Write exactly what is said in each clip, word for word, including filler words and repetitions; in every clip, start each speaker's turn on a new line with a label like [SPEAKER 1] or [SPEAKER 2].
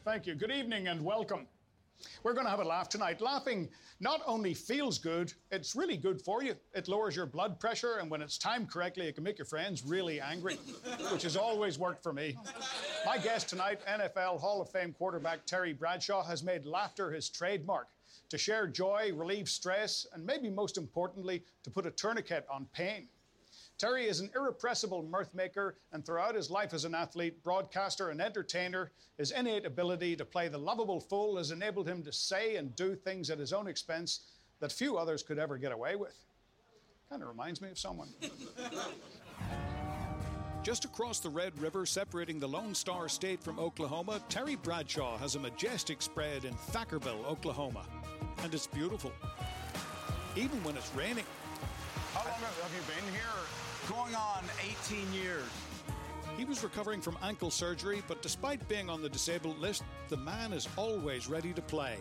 [SPEAKER 1] Thank you. Good evening and welcome. We're going to have a laugh tonight. Laughing not only feels good, it's really good for you. It lowers your blood pressure, and when it's timed correctly, it can make your friends really angry, which has always worked for me. My guest tonight, N F L Hall of Fame quarterback Terry Bradshaw, has made laughter his trademark. To share joy, relieve stress, and maybe most importantly, to put a tourniquet on pain. Terry is an irrepressible mirth maker, and throughout his life as an athlete, broadcaster, and entertainer, his innate ability to play the lovable fool has enabled him to say and do things at his own expense that few others could ever get away with. Kind of reminds me of someone. Just across the Red River, separating the Lone Star State from Oklahoma, Terry Bradshaw has a majestic spread in Thackerville, Oklahoma. And it's beautiful, even when it's raining.
[SPEAKER 2] How long have you been here? Going on eighteen years.
[SPEAKER 1] He was recovering from ankle surgery, but despite being on the disabled list, the man is always ready to play.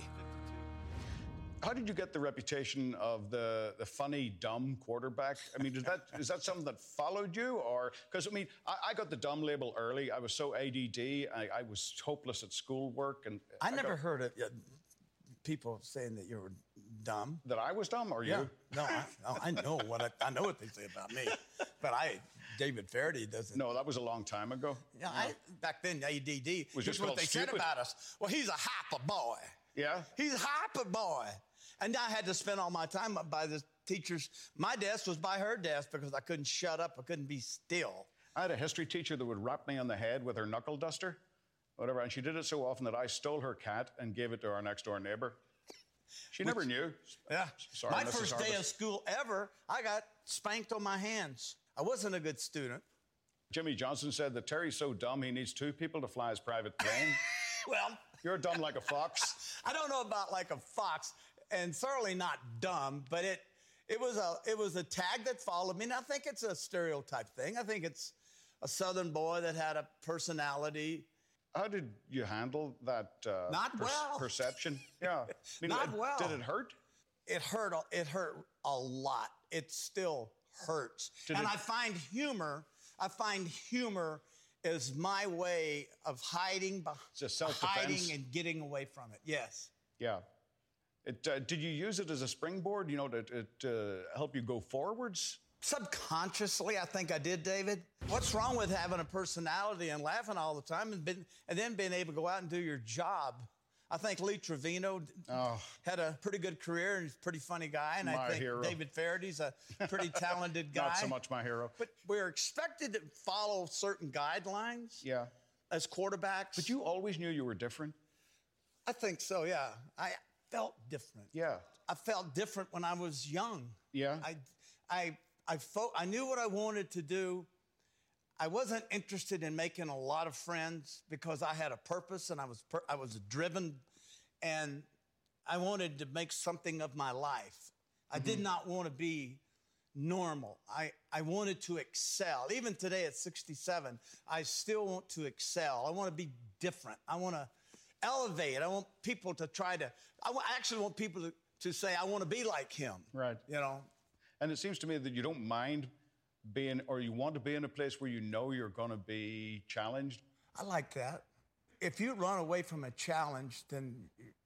[SPEAKER 1] How did you get the reputation of the, the funny, dumb quarterback? I mean, is that is that something that followed you? Or because, I mean, I, I got the dumb label early. I was so A D D. I, I was hopeless at schoolwork. And
[SPEAKER 2] I, I never
[SPEAKER 1] got,
[SPEAKER 2] heard of uh, people saying that you were dumb.
[SPEAKER 1] That I was dumb, or
[SPEAKER 2] yeah.
[SPEAKER 1] you?
[SPEAKER 2] No, I, no, I know what I, I know what they say about me. But I, David Faraday doesn't.
[SPEAKER 1] No, that was a long time ago.
[SPEAKER 2] Yeah, I, back then, A D D
[SPEAKER 1] was
[SPEAKER 2] just what they stupid. said about us. Well, he's a hyper boy.
[SPEAKER 1] Yeah?
[SPEAKER 2] He's a hyper boy. And I had to spend all my time up by the teachers. My desk was by her desk because I couldn't shut up. I couldn't be still.
[SPEAKER 1] I had a history teacher that would rap me on the head with her knuckle duster, whatever, and she did it so often that I stole her cat and gave it to our next door neighbor. She never Which, knew.
[SPEAKER 2] Yeah.
[SPEAKER 1] Sorry,
[SPEAKER 2] my
[SPEAKER 1] Missus
[SPEAKER 2] first day of school ever, I got spanked on my hands. I wasn't a good student.
[SPEAKER 1] Jimmy Johnson said that Terry's so dumb he needs two people to fly his private plane.
[SPEAKER 2] Well,
[SPEAKER 1] you're dumb like a fox.
[SPEAKER 2] I don't know about like a fox, and certainly not dumb, but it it was a it was a tag that followed me. And I think it's a stereotype thing. I think it's a Southern boy that had a personality.
[SPEAKER 1] How did you handle that uh,
[SPEAKER 2] Not
[SPEAKER 1] per-
[SPEAKER 2] well.
[SPEAKER 1] perception? Yeah. I mean,
[SPEAKER 2] Not
[SPEAKER 1] it,
[SPEAKER 2] well.
[SPEAKER 1] Did it hurt?
[SPEAKER 2] It hurt. It hurt a lot. It still hurts.
[SPEAKER 1] Did
[SPEAKER 2] and
[SPEAKER 1] it...
[SPEAKER 2] I find humor, I find humor is my way of hiding,
[SPEAKER 1] Just self-defense.
[SPEAKER 2] hiding and getting away from it. Yes.
[SPEAKER 1] Yeah. It, uh, did you use it as a springboard, you know, to, to uh, help you go forwards?
[SPEAKER 2] Subconsciously, I think I did, David. What's wrong with having a personality and laughing all the time and, been, and then being able to go out and do your job? I think Lee Trevino oh. had a pretty good career and he's a pretty funny guy. And
[SPEAKER 1] my
[SPEAKER 2] I think
[SPEAKER 1] hero.
[SPEAKER 2] David Faraday's a pretty talented guy.
[SPEAKER 1] Not so much my hero.
[SPEAKER 2] But we're expected to follow certain guidelines
[SPEAKER 1] yeah.
[SPEAKER 2] as quarterbacks.
[SPEAKER 1] But you always knew you were different?
[SPEAKER 2] I think so, yeah. I felt different.
[SPEAKER 1] Yeah.
[SPEAKER 2] I felt different when I was young.
[SPEAKER 1] Yeah.
[SPEAKER 2] I, I, I, fo- I knew what I wanted to do. I wasn't interested in making a lot of friends because I had a purpose and I was per- I was driven, and I wanted to make something of my life. I mm-hmm. did not want to be normal. I, I wanted to excel. Even today at sixty-seven, I still want to excel. I want to be different. I want to elevate. I want people to try to, I, w- I actually want people to, to say, I want to be like him.
[SPEAKER 1] Right.
[SPEAKER 2] You know?
[SPEAKER 1] And it seems to me that you don't mind being, or you want to be in a place where you know you're going to be challenged.
[SPEAKER 2] I like that. If you run away from a challenge, then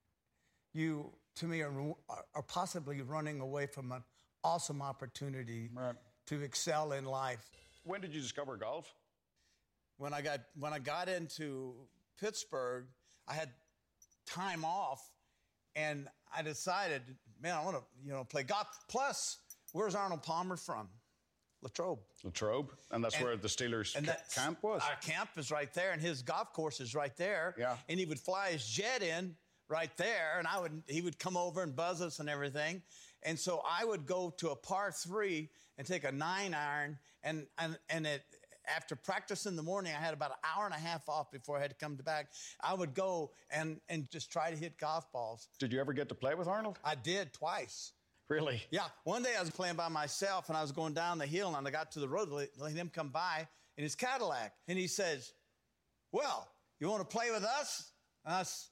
[SPEAKER 2] you, to me, are, are possibly running away from an awesome opportunity right. to excel in life.
[SPEAKER 1] When did you discover golf?
[SPEAKER 2] When I got when I got into Pittsburgh, I had time off, and I decided, man, I want to, you know, play golf. Plus, where's Arnold Palmer from? Latrobe.
[SPEAKER 1] Latrobe, and that's and, where the Steelers
[SPEAKER 2] and
[SPEAKER 1] ca- camp was.
[SPEAKER 2] Our camp is right there, and his golf course is right there.
[SPEAKER 1] Yeah.
[SPEAKER 2] And he would fly his jet in right there, and I would he would come over and buzz us and everything. And so I would go to a par three and take a nine iron, and and and it. After practice in the morning, I had about an hour and a half off before I had to come back. I would go and, and just try to hit golf balls.
[SPEAKER 1] Did you ever get to play with Arnold?
[SPEAKER 2] I did, twice.
[SPEAKER 1] Really?
[SPEAKER 2] Yeah. One day I was playing by myself, and I was going down the hill, and I got to the road, let, let him come by in his Cadillac. And he says, well, you want to play with us? And I said,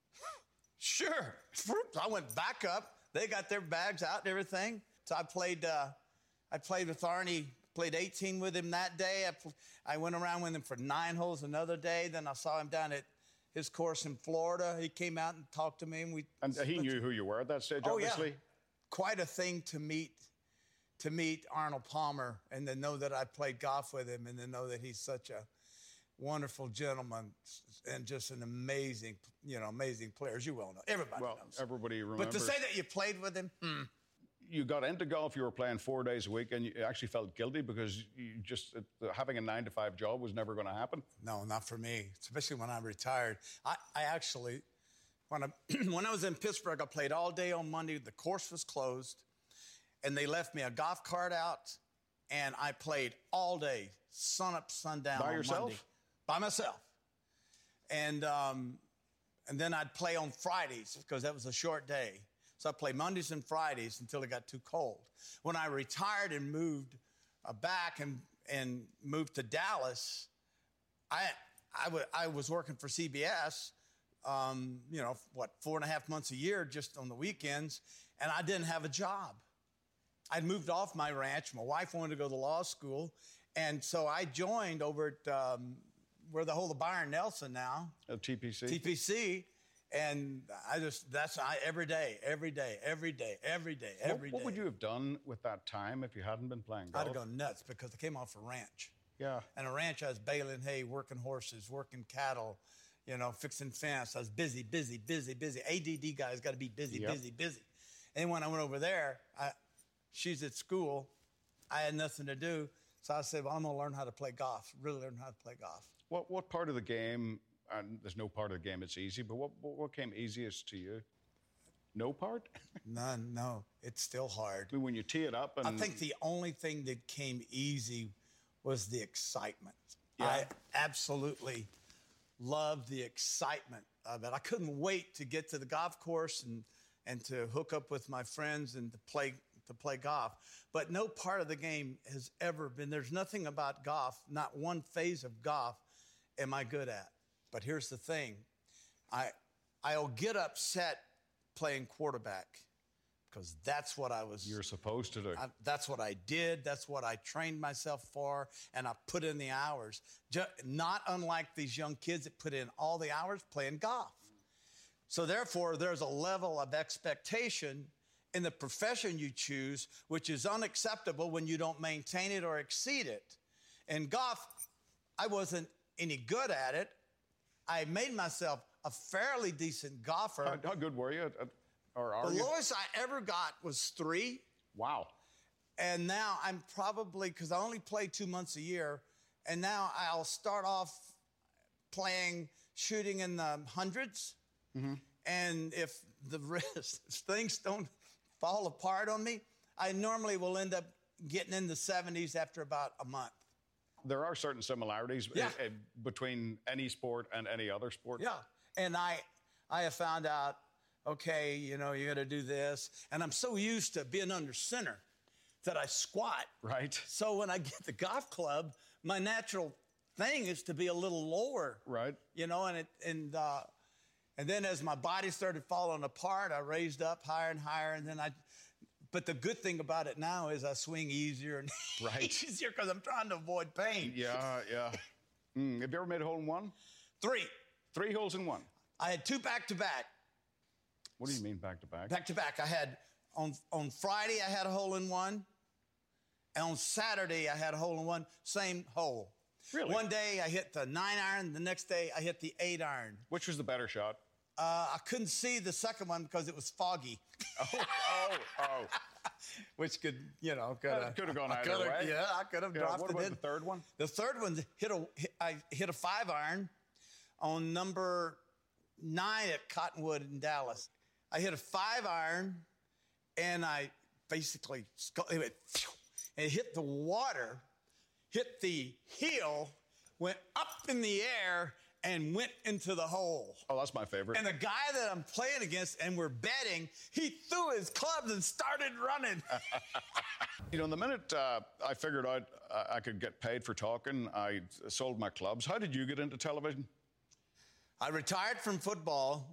[SPEAKER 2] sure. I went back up. They got their bags out and everything. So I played, uh, I played with Arnie. Played eighteen with him that day. I, pl- I went around with him for nine holes another day. Then I saw him down at his course in Florida. He came out and talked to me, and we.
[SPEAKER 1] And he knew who you were at that stage,
[SPEAKER 2] oh,
[SPEAKER 1] obviously.
[SPEAKER 2] Yeah. Quite a thing to meet, to meet Arnold Palmer, and then know that I played golf with him, and then know that he's such a wonderful gentleman and just an amazing, you know, amazing player, as you well know. Everybody
[SPEAKER 1] well,
[SPEAKER 2] knows.
[SPEAKER 1] Everybody remembers.
[SPEAKER 2] But to say that you played with him, hmm.
[SPEAKER 1] You got into golf, you were playing four days a week, and you actually felt guilty because you just, uh, having a nine to five job was never going to happen.
[SPEAKER 2] No, not for me, especially when I retired. I, I actually, when I, when I was in Pittsburgh, I played all day on Monday. The course was closed, and they left me a golf cart out, and I played all day, sun up, sundown.
[SPEAKER 1] By
[SPEAKER 2] on
[SPEAKER 1] yourself?
[SPEAKER 2] Monday. By myself. And, um, and then I'd play on Fridays because that was a short day. So I played Mondays and Fridays until it got too cold. When I retired and moved uh, back and, and moved to Dallas, I, I, w- I was working for C B S, um, you know, what, four and a half months a year just on the weekends, and I didn't have a job. I'd moved off my ranch. My wife wanted to go to law school, and so I joined over at um, where the whole of Byron Nelson now.
[SPEAKER 1] At T P C?
[SPEAKER 2] T P C. And I just, that's I, every day, every day, every day, every day, every
[SPEAKER 1] what,
[SPEAKER 2] day.
[SPEAKER 1] What would you have done with that time if you hadn't been playing golf?
[SPEAKER 2] I'd have gone nuts because I came off a ranch.
[SPEAKER 1] Yeah.
[SPEAKER 2] And a ranch, I was baling hay, working horses, working cattle, you know, fixing fence. I was busy, busy, busy, busy. A D D guy's got to be busy,
[SPEAKER 1] yep.
[SPEAKER 2] busy, busy. And when I went over there, I, she's at school. I had nothing to do. So I said, well, I'm going to learn how to play golf, really learn how to play golf.
[SPEAKER 1] What, what part of the game, and there's no part of the game that's easy, but what, what, what came easiest to you? No part?
[SPEAKER 2] None, no. It's still hard.
[SPEAKER 1] I mean, when you tee it up and...
[SPEAKER 2] I think the only thing that came easy was the excitement.
[SPEAKER 1] Yeah.
[SPEAKER 2] I absolutely loved the excitement of it. I couldn't wait to get to the golf course and, and to hook up with my friends and to play to play golf. But no part of the game has ever been, there's nothing about golf, not one phase of golf am I good at. But here's the thing. I, I'll get upset playing quarterback because that's what I was.
[SPEAKER 1] You're supposed to do.
[SPEAKER 2] I, that's what I did. That's what I trained myself for, and I put in the hours. Just, not unlike these young kids that put in all the hours playing golf. So therefore, there's a level of expectation in the profession you choose, which is unacceptable when you don't maintain it or exceed it. In golf, I wasn't any good at it. I made myself a fairly decent golfer.
[SPEAKER 1] How, how good were you? At, at, or are
[SPEAKER 2] the
[SPEAKER 1] you?
[SPEAKER 2] lowest I ever got was three.
[SPEAKER 1] Wow.
[SPEAKER 2] And now I'm probably, because I only play two months a year, and now I'll start off playing, shooting in the hundreds. Mm-hmm. And if the rest, if things don't fall apart on me, I normally will end up getting in the seventies after about a month.
[SPEAKER 1] There are certain similarities
[SPEAKER 2] yeah.
[SPEAKER 1] in, in, between any sport and any other sport.
[SPEAKER 2] Yeah. And I, I have found out, okay, you know, you got to do this. And I'm so used to being under center that I squat.
[SPEAKER 1] Right.
[SPEAKER 2] So when I get the golf club, my natural thing is to be a little lower.
[SPEAKER 1] Right.
[SPEAKER 2] You know, and it, and, uh, and then as my body started falling apart, I raised up higher and higher. And then I, but the good thing about it now is I swing easier and
[SPEAKER 1] right.
[SPEAKER 2] easier because I'm trying to avoid pain.
[SPEAKER 1] Yeah, yeah. Mm. Have you ever made a hole in one?
[SPEAKER 2] Three.
[SPEAKER 1] Three holes in one?
[SPEAKER 2] I had two back to back.
[SPEAKER 1] What do you mean back to back?
[SPEAKER 2] Back to back. I had, on, on Friday, I had a hole in one. And on Saturday, I had a hole in one, same hole.
[SPEAKER 1] Really?
[SPEAKER 2] One day, I hit the nine iron. The next day, I hit the eight iron.
[SPEAKER 1] Which was the better shot?
[SPEAKER 2] Uh, I couldn't see the second one because it was foggy.
[SPEAKER 1] Oh, oh, oh.
[SPEAKER 2] Which could, you know, could have
[SPEAKER 1] could have gone either way.
[SPEAKER 2] Yeah, I could have
[SPEAKER 1] Yeah,
[SPEAKER 2] dropped
[SPEAKER 1] what
[SPEAKER 2] it
[SPEAKER 1] about
[SPEAKER 2] in.
[SPEAKER 1] the third one?
[SPEAKER 2] The third one hit a. Hit, I hit a five iron on number nine at Cottonwood in Dallas. I hit a five iron, and I basically it, went, it hit the water, hit the heel, went up in the air, and went into the hole.
[SPEAKER 1] Oh, that's my favorite.
[SPEAKER 2] And the guy that I'm playing against, and we're betting, he threw his clubs and started running.
[SPEAKER 1] You know, the minute uh, I figured out uh, I could get paid for talking, I sold my clubs. How did you get into television?
[SPEAKER 2] I retired from football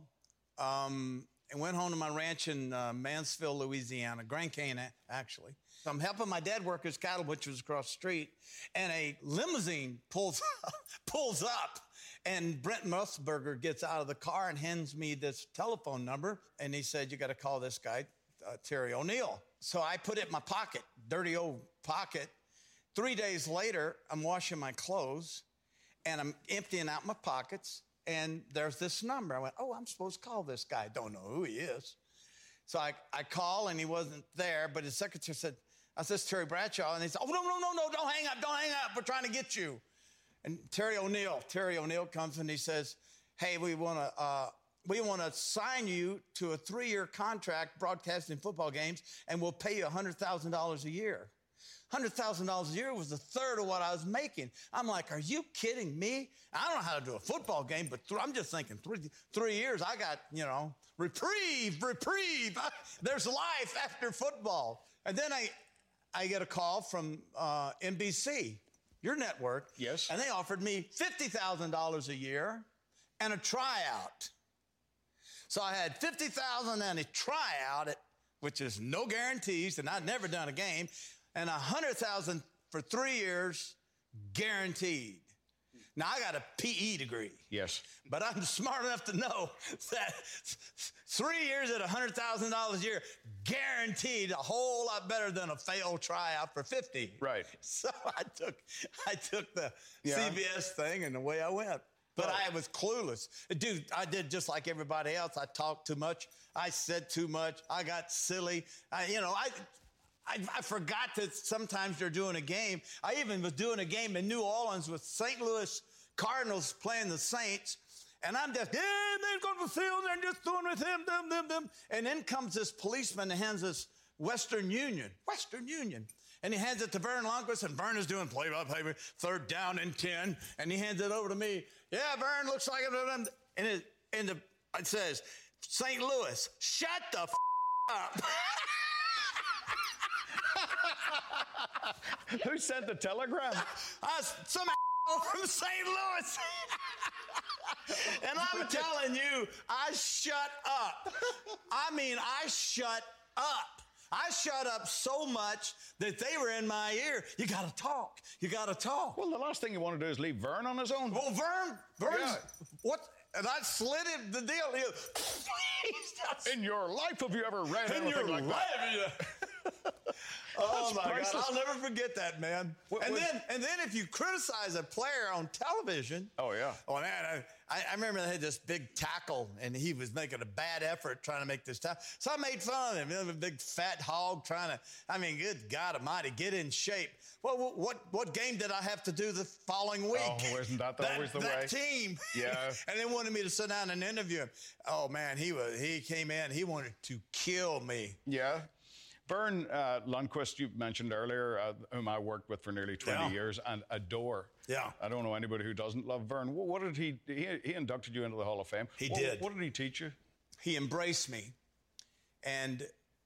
[SPEAKER 2] um, and went home to my ranch in uh, Mansfield, Louisiana, Grand Cane, actually. I'm helping my dad work his cattle butchers across the street, and a limousine pulls pulls up. And Brent Musburger gets out of the car and hands me this telephone number. And he said, you got to call this guy, uh, Terry O'Neill. So I put it in my pocket, dirty old pocket. Three days later, I'm washing my clothes and I'm emptying out my pockets. And there's this number. I went, oh, I'm supposed to call this guy. Don't know who he is. So I, I call and he wasn't there, but his secretary said, I said, Terry Bradshaw. And he said, oh, no, no, no, no, don't hang up, don't hang up. We're trying to get you. And Terry O'Neill, Terry O'Neill comes and he says, hey, we want to uh, we want to sign you to a three-year contract broadcasting football games, and we'll pay you one hundred thousand dollars a year. one hundred thousand dollars a year was a third of what I was making. I'm like, are you kidding me? I don't know how to do a football game, but th- I'm just thinking three, three years, I got, you know, reprieve, reprieve. There's life after football. And then I, I get a call from uh, N B C, your network.
[SPEAKER 1] Yes.
[SPEAKER 2] And they offered me fifty thousand dollars a year and a tryout. So I had fifty thousand dollars and a tryout, at, which is no guarantees, and I'd never done a game, and one hundred thousand dollars for three years guaranteed. Now, I got a P E degree.
[SPEAKER 1] Yes.
[SPEAKER 2] But I'm smart enough to know that three years at one hundred thousand dollars a year, guaranteed, a whole lot better than a failed tryout for fifty.
[SPEAKER 1] Right.
[SPEAKER 2] So I took I took the
[SPEAKER 1] Yeah.
[SPEAKER 2] C B S thing, and away I went. But
[SPEAKER 1] Well,
[SPEAKER 2] I was clueless. Dude, I did just like everybody else. I talked too much. I said too much. I got silly. I, you know, I... I, I forgot that sometimes they're doing a game. I even was doing a game in New Orleans with Saint Louis Cardinals playing the Saints. And I'm just, yeah, they're going to the field. They're just doing with him, them, them, them. And then comes this policeman and hands us Western Union. Western Union. And he hands it to Vern Lundquist, and Vern is doing play-by-play, third down and ten. And he hands it over to me. Yeah, Vern, looks like it. And it, and the, it says, Saint Louis, shut the f*** up.
[SPEAKER 1] Who sent the telegram?
[SPEAKER 2] Uh, some from Saint Louis. And I'm telling you, I shut up. I mean, I shut up. I shut up so much that they were in my ear. You got to talk. You got to talk.
[SPEAKER 1] Well, the last thing you want to do is leave Vern on his own.
[SPEAKER 2] Well, Vern, Vern's,
[SPEAKER 1] Yeah.
[SPEAKER 2] what? And I slid him the deal. He goes,
[SPEAKER 1] In your life, have you ever read
[SPEAKER 2] in
[SPEAKER 1] anything
[SPEAKER 2] your
[SPEAKER 1] like
[SPEAKER 2] life.
[SPEAKER 1] that?
[SPEAKER 2] Oh my
[SPEAKER 1] priceless.
[SPEAKER 2] God! I'll never forget that, man.
[SPEAKER 1] What
[SPEAKER 2] and
[SPEAKER 1] was-
[SPEAKER 2] then, and then, if you criticize a player on television,
[SPEAKER 1] Oh, yeah.
[SPEAKER 2] oh man, I, I remember they had this big tackle, and he was making a bad effort trying to make this tackle. So I made fun of him. He was a big fat hog trying to. I mean, good God Almighty, get in shape. Well, what what game did I have to do the following week?
[SPEAKER 1] Oh, isn't that always the
[SPEAKER 2] that
[SPEAKER 1] way?
[SPEAKER 2] team.
[SPEAKER 1] Yeah.
[SPEAKER 2] And they wanted me to sit down and interview him. Oh man, he was he came in. He wanted to kill me.
[SPEAKER 1] Yeah. Vern uh, Lundquist, you mentioned earlier, uh, whom I worked with for nearly twenty
[SPEAKER 2] Yeah.
[SPEAKER 1] years and adore.
[SPEAKER 2] Yeah.
[SPEAKER 1] I don't know anybody who doesn't love Vern. What, what did he, he, he inducted you into the Hall of Fame.
[SPEAKER 2] He
[SPEAKER 1] what,
[SPEAKER 2] did.
[SPEAKER 1] What did he teach you?
[SPEAKER 2] He embraced me, and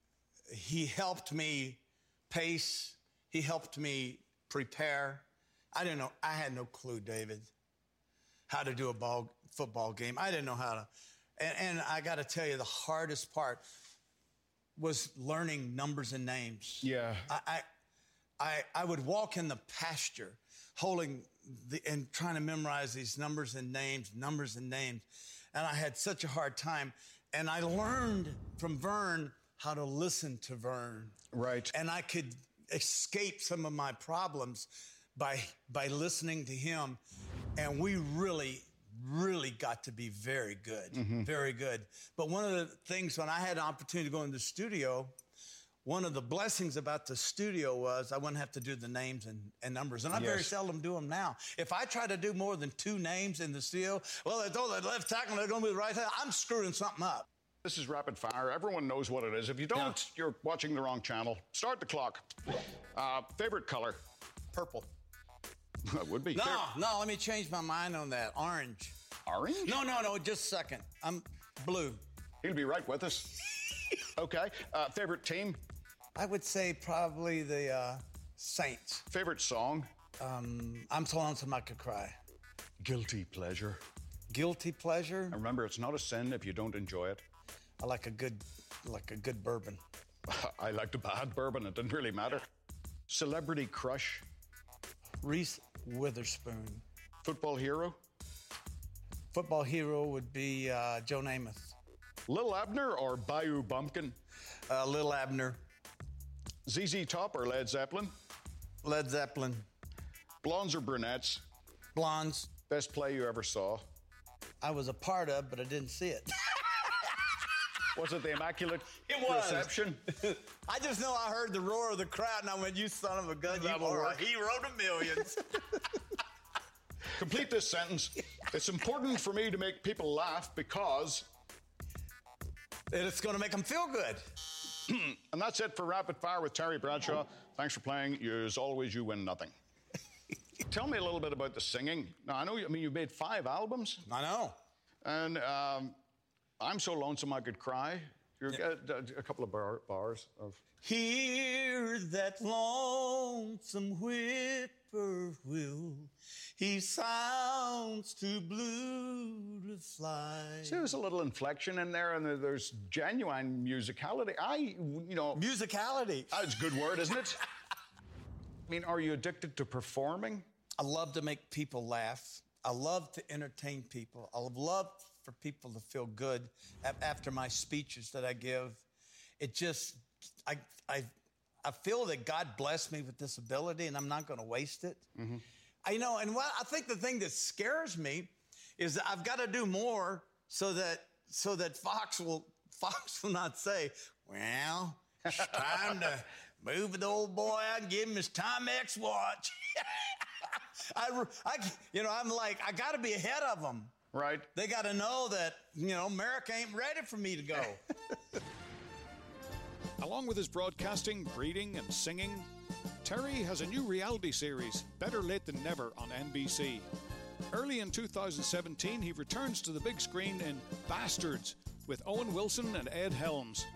[SPEAKER 2] he helped me pace. He helped me prepare. I didn't know. I had no clue, David, how to do a ball football game. I didn't know how to. And, and I got to tell you, the hardest part was learning numbers and names.
[SPEAKER 1] Yeah.
[SPEAKER 2] I, I, I, I would walk in the pasture holding the, and trying to memorize these numbers and names, numbers and names. And I had such a hard time. And I learned from Vern how to listen to Vern.
[SPEAKER 1] Right.
[SPEAKER 2] And I could escape some of my problems by, by listening to him. And we really, really got to be very good,
[SPEAKER 1] Mm-hmm.
[SPEAKER 2] very good. But one of the things when I had an opportunity to go in the studio, one of the blessings about the studio was I wouldn't have to do the names and, and numbers. And I very
[SPEAKER 1] Yes.
[SPEAKER 2] seldom do them now. If I try to do more than two names in the studio, well, they throw the left tackle, they're going to be the right tackle. I'm screwing something up.
[SPEAKER 1] This is rapid fire. Everyone knows what it is. If you don't,
[SPEAKER 2] Yeah.
[SPEAKER 1] you're watching the wrong channel. Start the clock. Uh, favorite color?
[SPEAKER 2] Purple.
[SPEAKER 1] It would be.
[SPEAKER 2] No,
[SPEAKER 1] Fair-
[SPEAKER 2] no, let me change my mind on that. Orange.
[SPEAKER 1] Orange?
[SPEAKER 2] No, no, no, just a second. I'm blue.
[SPEAKER 1] He'll be right with us. Okay. Uh, favorite team?
[SPEAKER 2] I would say probably the uh, Saints.
[SPEAKER 1] Favorite song?
[SPEAKER 2] Um, I'm so lonesome I could cry.
[SPEAKER 1] Guilty pleasure.
[SPEAKER 2] Guilty pleasure.
[SPEAKER 1] And remember, it's not a sin if you don't enjoy it.
[SPEAKER 2] I like a good, like a good bourbon.
[SPEAKER 1] I liked a bad bourbon. It didn't really matter. Celebrity crush?
[SPEAKER 2] Reese Witherspoon.
[SPEAKER 1] Football hero?
[SPEAKER 2] football hero would be uh, Joe Namath.
[SPEAKER 1] Lil Abner or Bayou Bumpkin?
[SPEAKER 2] Uh, Lil Abner.
[SPEAKER 1] Z Z Top or Led Zeppelin?
[SPEAKER 2] Led Zeppelin.
[SPEAKER 1] Blondes or brunettes?
[SPEAKER 2] Blondes.
[SPEAKER 1] Best play you ever saw?
[SPEAKER 2] I was a part of, but I didn't see it.
[SPEAKER 1] Was it the Immaculate
[SPEAKER 2] It was.
[SPEAKER 1] Reception?
[SPEAKER 2] I just know I heard the roar of the crowd, and I went, you son of a gun, you
[SPEAKER 1] That'll
[SPEAKER 2] are
[SPEAKER 1] work.
[SPEAKER 2] a hero to millions.
[SPEAKER 1] Complete this sentence. It's important for me to make people laugh because...
[SPEAKER 2] And it's going to make them feel good.
[SPEAKER 1] And that's it for Rapid Fire with Terry Bradshaw. Thanks for playing. You, as always, you win nothing. Tell me a little bit about the singing. Now, I know, you, I mean, you made five albums.
[SPEAKER 2] I know.
[SPEAKER 1] And um, I'm so lonesome I could cry. You're,
[SPEAKER 2] Yeah.
[SPEAKER 1] uh, a couple of bar, bars of...
[SPEAKER 2] Hear that lonesome whippoorwill. He sounds too blue to fly.
[SPEAKER 1] See, there's a little inflection in there, and there- there's genuine musicality. I, you know...
[SPEAKER 2] Musicality.
[SPEAKER 1] That's a good word, isn't it? I mean, are you addicted to performing?
[SPEAKER 2] I love to make people laugh. I love to entertain people. I love for people to feel good a- after my speeches that I give. It just, I, I, I feel that God blessed me with this ability, and I'm not going to waste it.
[SPEAKER 1] Mm-hmm.
[SPEAKER 2] I you know, and what I think the thing that scares me is that I've got to do more so that so that Fox will Fox will not say, "Well, it's time to move the old boy out and give him his Timex watch." I, I, you know, I'm like, I got to be ahead of them.
[SPEAKER 1] Right.
[SPEAKER 2] They got to know that, you know, America ain't ready for me to go.
[SPEAKER 1] Along with his broadcasting, reading, and singing, Terry has a new reality series, Better Late Than Never, on N B C. Early in two thousand seventeen, he returns to the big screen in Bastards with Owen Wilson and Ed Helms.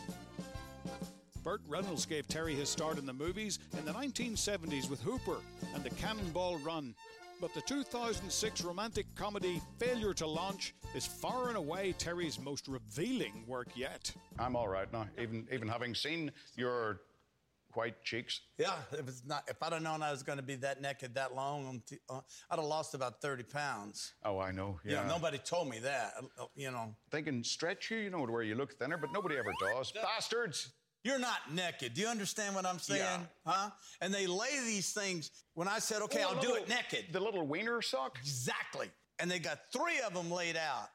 [SPEAKER 1] Burt Reynolds gave Terry his start in the movies in the nineteen seventies with Hooper and The Cannonball Run. But the two thousand six romantic comedy Failure to Launch is far and away Terry's most revealing work yet. I'm all right now, even even having seen your white cheeks.
[SPEAKER 2] Yeah, it was not. If I'd have known I was going to be that naked that long, um, t- uh, I'd have lost about thirty pounds.
[SPEAKER 1] Oh, I know.
[SPEAKER 2] Yeah,
[SPEAKER 1] Yeah.
[SPEAKER 2] nobody told me that. uh, You know,
[SPEAKER 1] They can stretch you, you know, to where you look thinner, but nobody ever does. Bastards!
[SPEAKER 2] you're not naked. Do you understand what I'm saying?
[SPEAKER 1] Yeah.
[SPEAKER 2] Huh? And they lay these things. When I said, okay,
[SPEAKER 1] Oh,
[SPEAKER 2] I'll
[SPEAKER 1] the
[SPEAKER 2] do
[SPEAKER 1] little-
[SPEAKER 2] it naked.
[SPEAKER 1] The little wiener sock?
[SPEAKER 2] Exactly. And they got three of them laid out: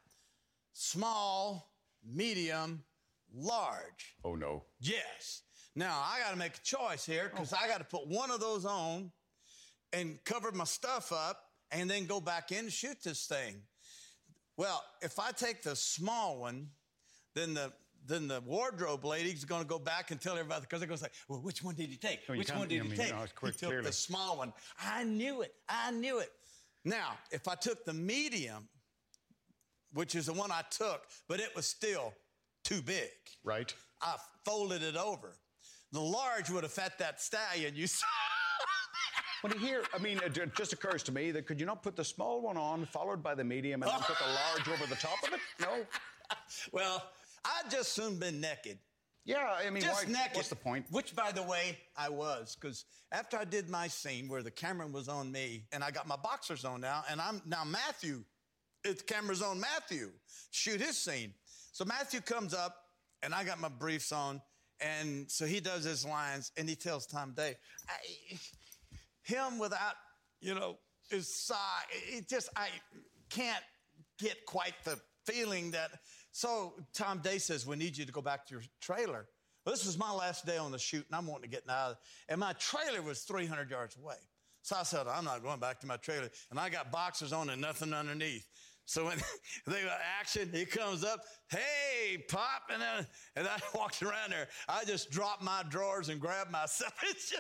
[SPEAKER 2] small, medium, large.
[SPEAKER 1] Oh, no.
[SPEAKER 2] Yes. Now, I got to make a choice here because I got to put one of those on and cover my stuff up and then go back in and shoot this thing. Well, if I take the small one, then the then the wardrobe lady's going to go back and tell everybody, because they're going to say, well, which one did he take?
[SPEAKER 1] No, you
[SPEAKER 2] which
[SPEAKER 1] can't-
[SPEAKER 2] one did
[SPEAKER 1] I
[SPEAKER 2] he
[SPEAKER 1] mean,
[SPEAKER 2] take?
[SPEAKER 1] no, it's
[SPEAKER 2] He
[SPEAKER 1] quick,
[SPEAKER 2] took
[SPEAKER 1] clearly.
[SPEAKER 2] the small one. I knew it. I knew it. Now, if I took the medium, which is the one I took, but it was still too big.
[SPEAKER 1] Right.
[SPEAKER 2] I folded it over. The large would have fed that stallion, you saw.
[SPEAKER 1] When you hear, I mean, it, it just occurs to me that could you not put the small one on, followed by the medium, and then put the large over the top of it? No?
[SPEAKER 2] Well, I'd just soon been naked.
[SPEAKER 1] Yeah, I mean,
[SPEAKER 2] Just
[SPEAKER 1] why,
[SPEAKER 2] naked.
[SPEAKER 1] what's the point?
[SPEAKER 2] Which, by the way, I was, because after I did my scene where the camera was on me, and I got my boxers on now, and I'm now Matthew, the camera's on Matthew, shoot his scene. So Matthew comes up, and I got my briefs on, and so he does his lines, and he tells Tom Day, I, him without, you know, his sigh, it just, I can't get quite the feeling that. So Tom Day says, we need you to go back to your trailer. Well, this was my last day on the shoot, and I'm wanting to get out. And my trailer was three hundred yards away. So I said, I'm not going back to my trailer. And I got boxers on and nothing underneath. So when they got action, he comes up, hey, Pop. And, then, and I walked around there. I just dropped my drawers and grabbed myself.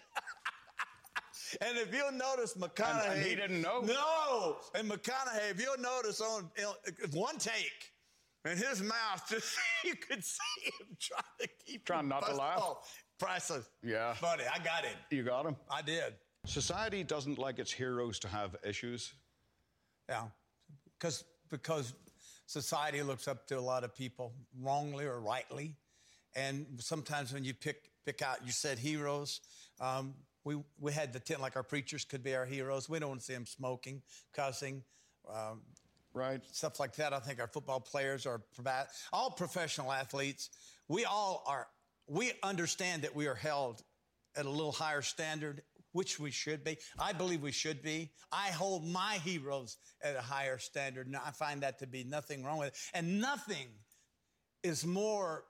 [SPEAKER 2] And if you'll notice, McConaughey.
[SPEAKER 1] And- and he didn't know?
[SPEAKER 2] No. And McConaughey, if you'll notice on one take, in his mouth, just you could see him trying to keep
[SPEAKER 1] Trying not to
[SPEAKER 2] bust-
[SPEAKER 1] laugh?
[SPEAKER 2] Oh, priceless.
[SPEAKER 1] Yeah.
[SPEAKER 2] Buddy, I got him.
[SPEAKER 1] You got him?
[SPEAKER 2] I did.
[SPEAKER 1] Society doesn't like its heroes to have issues.
[SPEAKER 2] Yeah. Because because society looks up to a lot of people wrongly or rightly. And sometimes when you pick pick out, you said heroes. Um, we we had the ten, like our preachers could be our heroes. We don't want to see them smoking, cussing, um,
[SPEAKER 1] Right.
[SPEAKER 2] Stuff like that. I think our football players are all professional athletes. We all are. We understand that we are held at a little higher standard, which we should be. I believe we should be. I hold my heroes at a higher standard, and I find that to be nothing wrong with it. And nothing is more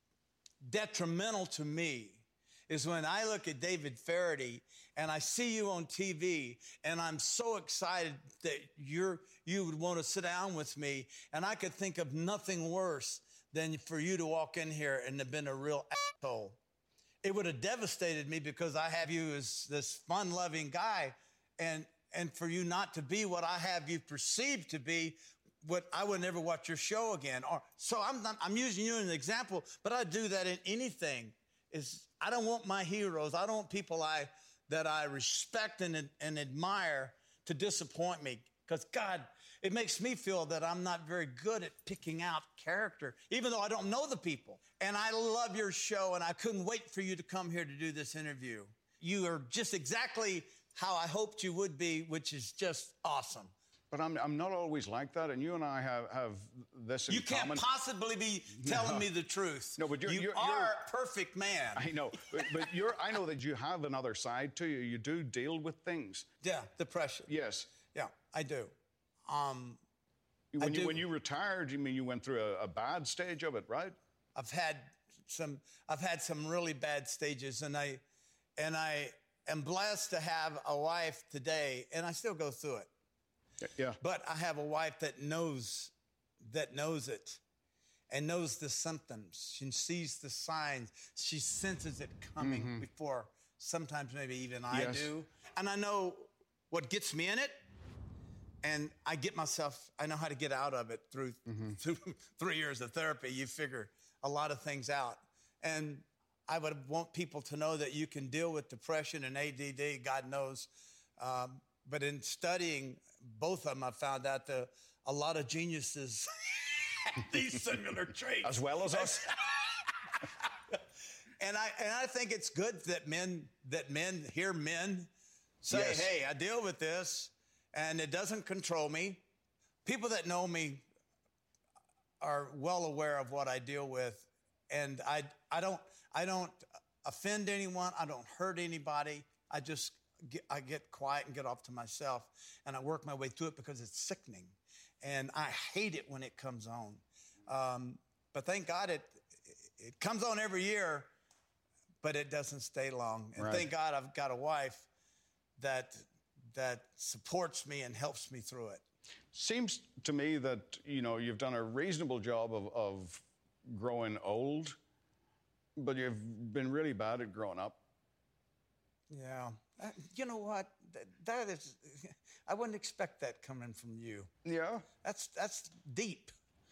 [SPEAKER 2] detrimental to me is when I look at David Faraday and I see you on T V and I'm so excited that you're, you would want to sit down with me, and I could think of nothing worse than for you to walk in here and have been a real asshole. It would have devastated me because I have you as this fun-loving guy, and, and for you not to be what I have you perceived to be, what I would never watch your show again. Or so I'm not, I'm using you as an example, but I do that in anything. Is I don't want my heroes, I don't want people I that I respect and, and admire to disappoint me. Because God, it makes me feel that I'm not very good at picking out character, even though I don't know the people. And I love your show, and I couldn't wait for you to come here to do this interview. You are just exactly how I hoped you would be, which is just awesome.
[SPEAKER 1] But I'm, I'm not always like that, and you and I have, have this in
[SPEAKER 2] you
[SPEAKER 1] common.
[SPEAKER 2] You can't possibly be telling no. me the truth.
[SPEAKER 1] No, but you're,
[SPEAKER 2] you
[SPEAKER 1] you're,
[SPEAKER 2] are
[SPEAKER 1] you're,
[SPEAKER 2] a perfect man.
[SPEAKER 1] I know, but, but you're, I know that you have another side to you. You do deal with things.
[SPEAKER 2] Yeah, depression.
[SPEAKER 1] Yes.
[SPEAKER 2] Yeah, I do. Um,
[SPEAKER 1] when,
[SPEAKER 2] I
[SPEAKER 1] you,
[SPEAKER 2] do.
[SPEAKER 1] when you retired, you mean you went through a, a bad stage of it, right?
[SPEAKER 2] I've had some. I've had some really bad stages, and I, and I am blessed to have a wife today, and I still go through it.
[SPEAKER 1] Yeah.
[SPEAKER 2] But I have a wife that knows, that knows it and knows the symptoms. She sees the signs. She senses it coming mm-hmm. before sometimes maybe even I
[SPEAKER 1] yes.
[SPEAKER 2] do. And I know what gets me in it, and I get myself, I know how to get out of it through, mm-hmm. through three years of therapy. You figure a lot of things out. And I would want people to know that you can deal with depression and A D D, God knows. Um, but in studying both of them, I found out that a lot of geniuses have these similar traits.
[SPEAKER 1] As well as us.
[SPEAKER 2] and I and I think it's good that men that men hear men say,
[SPEAKER 1] yes.
[SPEAKER 2] hey, I deal with this, and it doesn't control me. People that know me are well aware of what I deal with, and I I don't I don't offend anyone. I don't hurt anybody. I just Get, I get quiet and get off to myself, and I work my way through it because it's sickening, and I hate it when it comes on. Um, but thank God it it comes on every year, but it doesn't stay long. And
[SPEAKER 1] right.
[SPEAKER 2] thank God I've got a wife that that supports me and helps me through it.
[SPEAKER 1] Seems to me that you know you've done a reasonable job of, of growing old, but you've been really bad at growing up.
[SPEAKER 2] Yeah. Uh, you know what? That, that is, I wouldn't expect that coming from you.
[SPEAKER 1] Yeah.
[SPEAKER 2] That's that's deep.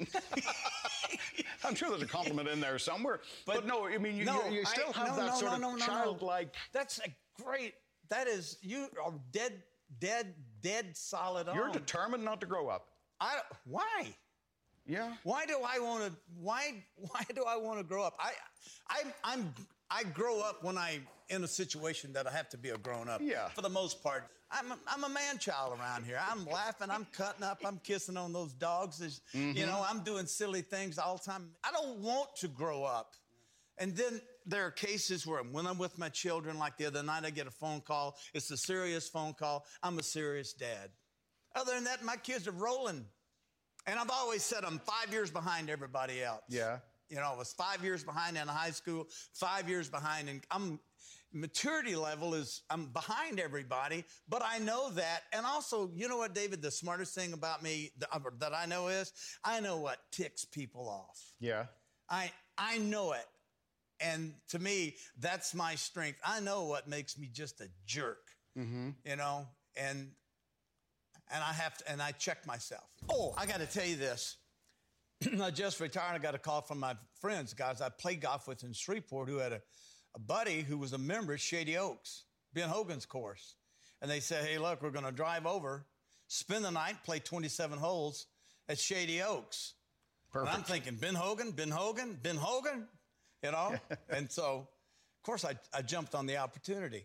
[SPEAKER 1] I'm sure there's a compliment in there somewhere. But, but no, I mean, you,
[SPEAKER 2] no,
[SPEAKER 1] you, you still
[SPEAKER 2] I,
[SPEAKER 1] have
[SPEAKER 2] no,
[SPEAKER 1] that
[SPEAKER 2] no,
[SPEAKER 1] sort
[SPEAKER 2] no,
[SPEAKER 1] of
[SPEAKER 2] no, no,
[SPEAKER 1] childlike.
[SPEAKER 2] No. That's a great, that is, you are dead, dead, dead solid on.
[SPEAKER 1] You're determined not to grow up.
[SPEAKER 2] I, why?
[SPEAKER 1] Yeah.
[SPEAKER 2] Why do I want to, why, why do I want to grow up? I, I, I'm, I grow up when I'm in a situation that I have to be a grown-up.
[SPEAKER 1] Yeah.
[SPEAKER 2] For the most part. I'm a, I'm a man-child around here. I'm laughing, I'm cutting up, I'm kissing on those dogs. Mm-hmm. You know, I'm doing silly things all the time. I don't want to grow up. And then there are cases where when I'm with my children, like the other night, I get a phone call. It's a serious phone call. I'm a serious dad. Other than that, my kids are rolling. And I've always said I'm five years behind everybody else.
[SPEAKER 1] Yeah.
[SPEAKER 2] You know, I was five years behind in high school, five years behind, and I'm maturity level is I'm behind everybody, but I know that. And also, you know what, David, the smartest thing about me that, that I know is I know what ticks people off.
[SPEAKER 1] Yeah.
[SPEAKER 2] I I know it. And to me, that's my strength. I know what makes me just a jerk, mm-hmm. you know, and and I have to, and I check myself. Oh, I got to tell you this. I just retired. I got a call from my friends, guys I played golf with in Shreveport, who had a, a buddy who was a member at Shady Oaks, Ben Hogan's course. And they said, hey, look, we're going to drive over, spend the night, play twenty-seven holes at Shady Oaks.
[SPEAKER 1] Perfect.
[SPEAKER 2] And I'm thinking, Ben Hogan, Ben Hogan, Ben Hogan, you know? And so, of course, I, I jumped on the opportunity.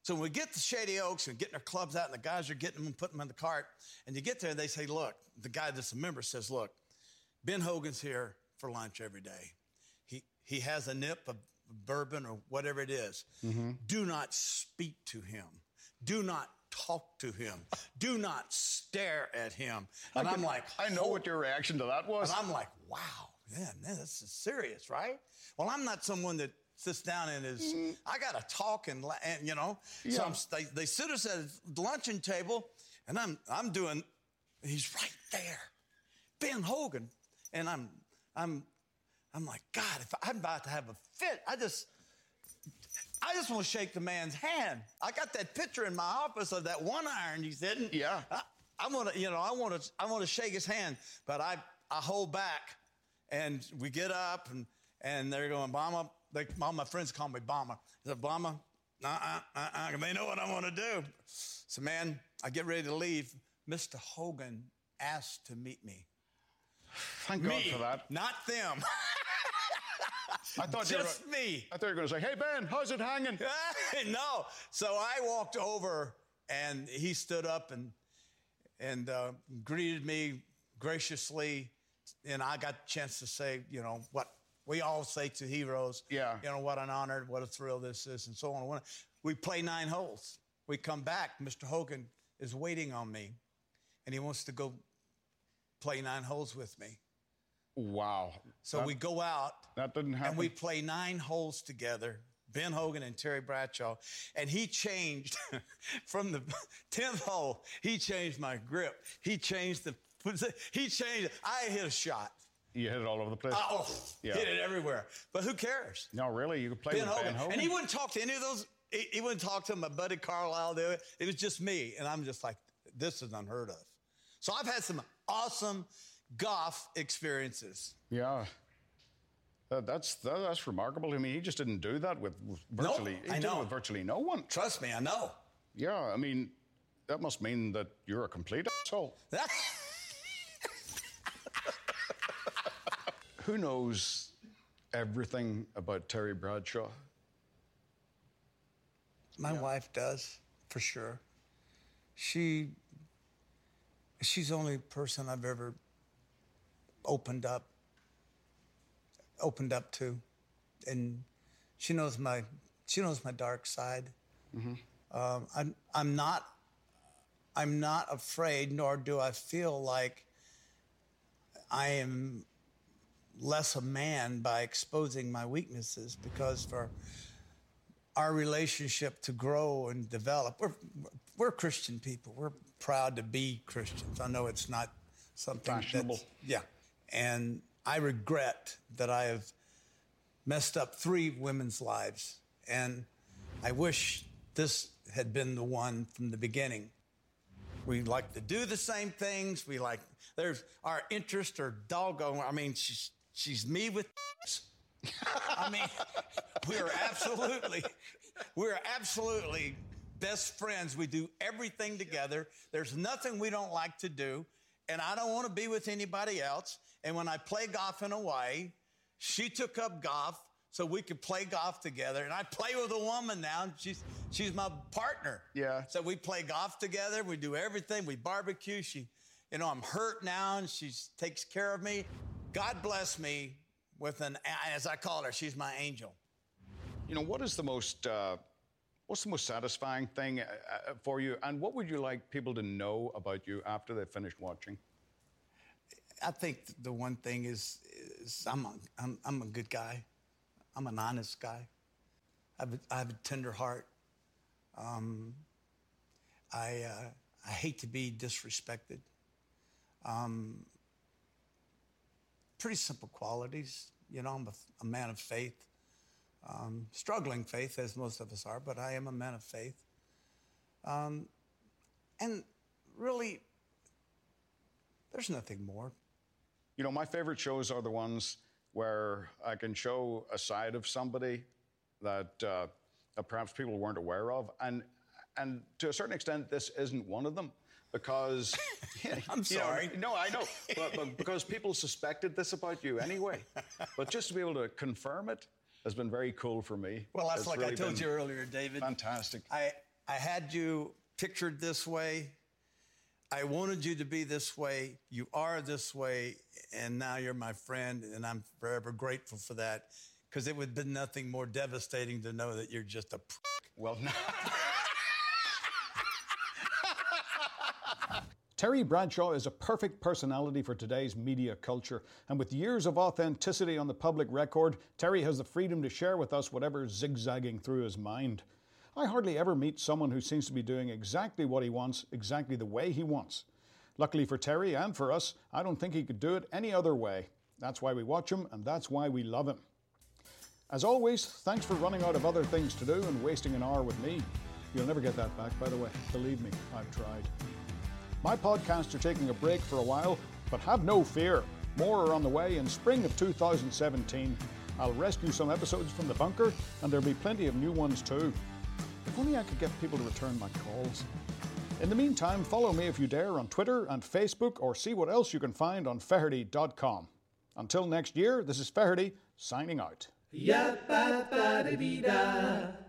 [SPEAKER 2] So when we get to Shady Oaks and getting our clubs out and the guys are getting them and putting them in the cart, and you get there, they say, look, the guy that's a member says, look, Ben Hogan's here for lunch every day. He, he has a nip of bourbon or whatever it is. Mm-hmm. Do not speak to him. Do not talk to him. Do not stare at him. And
[SPEAKER 1] I
[SPEAKER 2] I'm
[SPEAKER 1] can,
[SPEAKER 2] like,
[SPEAKER 1] I know what your reaction to that was.
[SPEAKER 2] And I'm like, wow, man, man, this is serious, right? Well, I'm not someone that sits down and is, mm. I got to talk and, and, you know. Yeah. So I'm, they, they sit us at the luncheon table, and I'm I'm doing, he's right there, Ben Hogan. And I'm, I'm, I'm like, God, if I'm about to have a fit, I just, I just want to shake the man's hand. I got that picture in my office of that one iron he's hitting.
[SPEAKER 1] Yeah.
[SPEAKER 2] I, I want to, you know, I want to, I want to shake his hand, but I, I hold back, and we get up, and and they're going, Bomber. They, all my friends call me Bomber. I said, Bomber, uh-uh, uh-uh. They know what I want to do. So, man, I get ready to leave. Mister Hogan asked to meet me.
[SPEAKER 1] Thank
[SPEAKER 2] me,
[SPEAKER 1] God for that.
[SPEAKER 2] Not them.
[SPEAKER 1] I thought
[SPEAKER 2] just
[SPEAKER 1] you were,
[SPEAKER 2] me.
[SPEAKER 1] I thought you were going to say, hey, Ben, how's it hanging?
[SPEAKER 2] No. So I walked over, and he stood up and and uh, greeted me graciously, and I got a chance to say, you know, what we all say to heroes.
[SPEAKER 1] Yeah.
[SPEAKER 2] You know, what an honor, what a thrill this is, and so on. We play nine holes. We come back. Mister Hogan is waiting on me, and he wants to go play nine holes with me.
[SPEAKER 1] Wow.
[SPEAKER 2] So
[SPEAKER 1] that,
[SPEAKER 2] we go out.
[SPEAKER 1] That didn't happen.
[SPEAKER 2] And we play nine holes together, Ben Hogan and Terry Bradshaw. And he changed from the tenth hole, he changed my grip. He changed the, he changed, I hit a shot.
[SPEAKER 1] You hit it all over the place?
[SPEAKER 2] Uh, oh,
[SPEAKER 1] yeah.
[SPEAKER 2] Hit it everywhere. But who cares?
[SPEAKER 1] No, really? You could play
[SPEAKER 2] Ben
[SPEAKER 1] with
[SPEAKER 2] Hogan.
[SPEAKER 1] Ben Hogan?
[SPEAKER 2] And he wouldn't talk to any of those, he, he wouldn't talk to my buddy Carlisle. Do it. It was just me. And I'm just like, this is unheard of. So I've had some awesome golf experiences.
[SPEAKER 1] Yeah. Uh, that's that, that's remarkable. I mean, he just didn't do that with, with virtually,
[SPEAKER 2] no,
[SPEAKER 1] he
[SPEAKER 2] I
[SPEAKER 1] did
[SPEAKER 2] know.
[SPEAKER 1] it with virtually no one.
[SPEAKER 2] Trust me, I know.
[SPEAKER 1] Yeah, I mean, that must mean that you're a complete asshole. Who knows everything about Terry Bradshaw?
[SPEAKER 2] My yeah. wife does, for sure. She, she's the only person I've ever opened up, opened up to. And she knows my, she knows my dark side. Mm-hmm. Um, I'm, I'm not, I'm not afraid, nor do I feel like I am less a man by exposing my weaknesses, because for our relationship to grow and develop, we're, we're Christian people. We're proud to be Christians. I know it's not something
[SPEAKER 1] fashionable.
[SPEAKER 2] That's, yeah. And I regret that I have messed up three women's lives. And I wish this had been the one from the beginning. We like to do the same things. We like, there's our interests are doggone. I mean, she's, she's me with I mean, we're absolutely, we're absolutely best friends. We do everything together. There's nothing we don't like to do. And I don't want to be with anybody else. And when I play golf in Hawaii, she took up golf so we could play golf together. And I play with a woman now, and she's, she's my partner.
[SPEAKER 1] Yeah.
[SPEAKER 2] So we play golf together. We do everything. We barbecue. She, you know, I'm hurt now, and she takes care of me. God bless me with an, as I call her, she's my angel.
[SPEAKER 1] You know, what is the most, uh, what's the most satisfying thing uh, for you? And what would you like people to know about you after they've finished watching?
[SPEAKER 2] I think the one thing is, is I'm, a, I'm, I'm a good guy. I'm an honest guy. I have a, I have a tender heart. Um, I, uh, I hate to be disrespected. Um, pretty simple qualities. You know, I'm a, a man of faith. Um, struggling faith, as most of us are, but I am a man of faith. Um, and really, there's nothing more.
[SPEAKER 1] You know, my favorite shows are the ones where I can show a side of somebody that, uh, that perhaps people weren't aware of. And, and to a certain extent, this isn't one of them. Because
[SPEAKER 2] I'm sorry.
[SPEAKER 1] You know, no, I know, but, but because people suspected this about you anyway. But just to be able to confirm it has been very cool for me.
[SPEAKER 2] Well, that's
[SPEAKER 1] it's
[SPEAKER 2] like
[SPEAKER 1] really
[SPEAKER 2] I told you earlier, David.
[SPEAKER 1] Fantastic.
[SPEAKER 2] I I had you pictured this way. I wanted you to be this way. You are this way. And now you're my friend. And I'm forever grateful for that. Because it would have been nothing more devastating to know that you're just a prick.
[SPEAKER 3] Well, no.
[SPEAKER 1] Terry Bradshaw is a perfect personality for today's media culture, and with years of authenticity on the public record, Terry has the freedom to share with us whatever's zigzagging through his mind. I hardly ever meet someone who seems to be doing exactly what he wants, exactly the way he wants. Luckily for Terry and for us, I don't think he could do it any other way. That's why we watch him, and that's why we love him. As always, thanks for running out of other things to do and wasting an hour with me. You'll never get that back, by the way. Believe me, I've tried. My podcasts are taking a break for a while, but have no fear. More are on the way in spring of two thousand seventeen. I'll rescue some episodes from the bunker, and there'll be plenty of new ones too. If only I could get people to return my calls. In the meantime, follow me if you dare on Twitter and Facebook, or see what else you can find on Feherty dot com. Until next year, this is Feherty signing out.
[SPEAKER 4] Yap, ba, ba, da, dee, da.